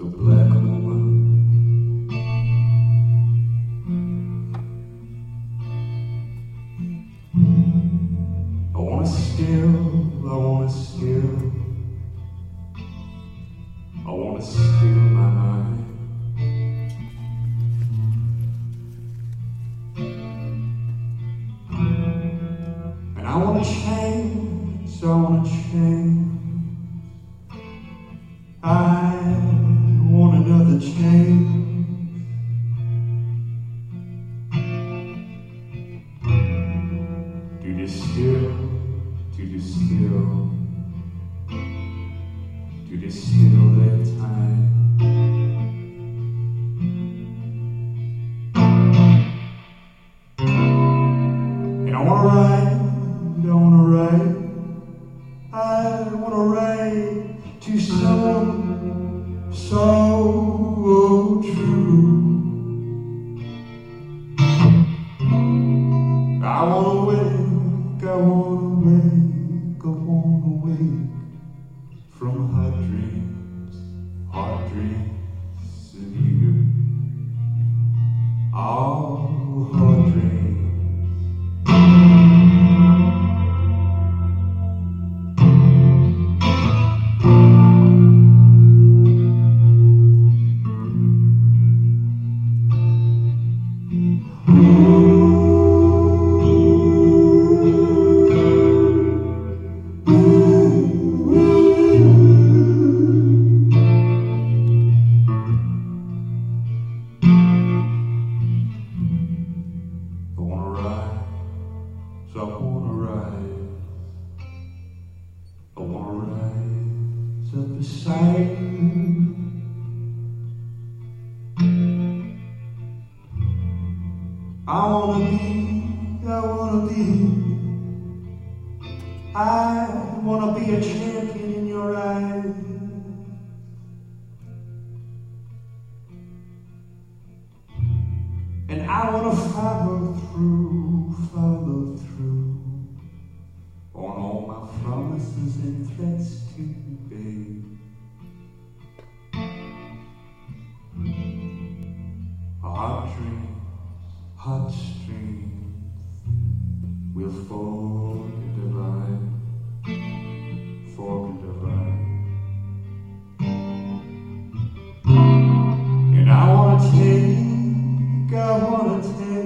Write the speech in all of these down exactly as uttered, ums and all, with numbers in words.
black woman. I wanna steal, I wanna steal, I wanna steal my mind. And I wanna change, I wanna change. I want another change. To distill, to distill, to distill their time. And I wanna write, I wanna write, I wanna write to someone so true. I wanna wake, I wanna wake, I wanna wake from hot dreams, hot dreams of you. All hot dreams. I wanna rise, I wanna rise up beside you. I wanna be, I wanna be, I wanna be a champion in your eyes. And I wanna follow through, follow through on all my promises and threats to you, babe. Hot dreams, hot streams will fork and divide, fork and divide. And I wanna take, I wanna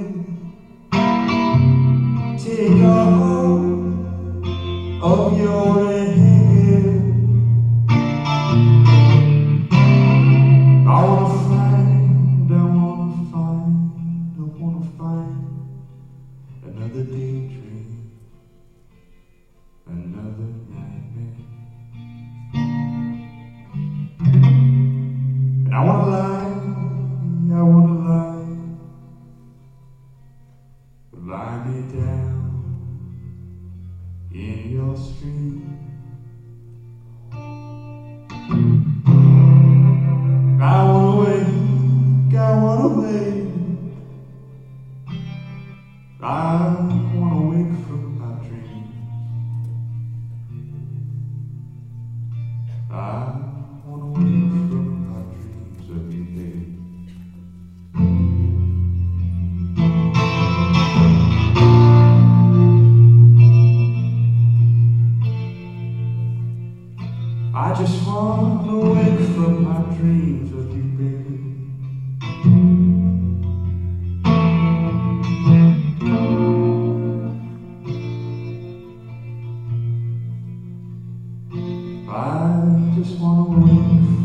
take, take all of your hand. I wanna find, I wanna find, I wanna find another daydream, another nightmare. And I wanna lie, I wanna lie, lie me down in your stream. I wanna wake, I wanna wake, I wanna wake from my dreams. I wanna wake from my dreams of you, babe. I just want to wake from my dreams of you, baby. I just want to wake